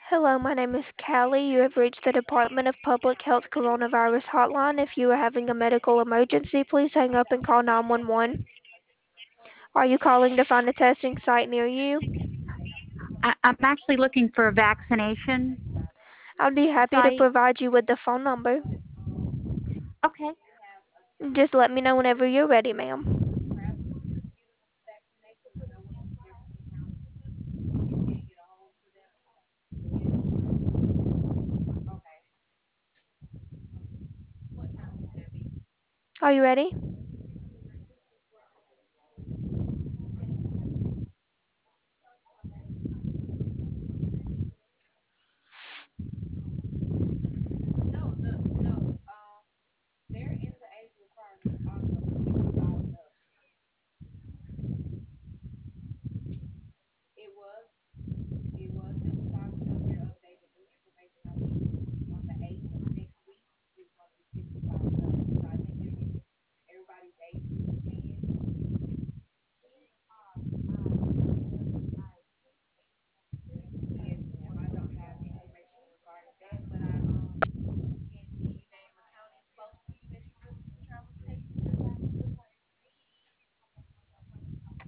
Hello, my name is Callie. You have reached the Department of Public Health Coronavirus Hotline. If you are having a medical emergency, please hang up and call 911. Are you calling to find a testing site near you? I'm actually looking for a vaccination I'd be happy to site. provide you with the phone number. Okay. Just let me know whenever you're ready, ma'am. Are you ready?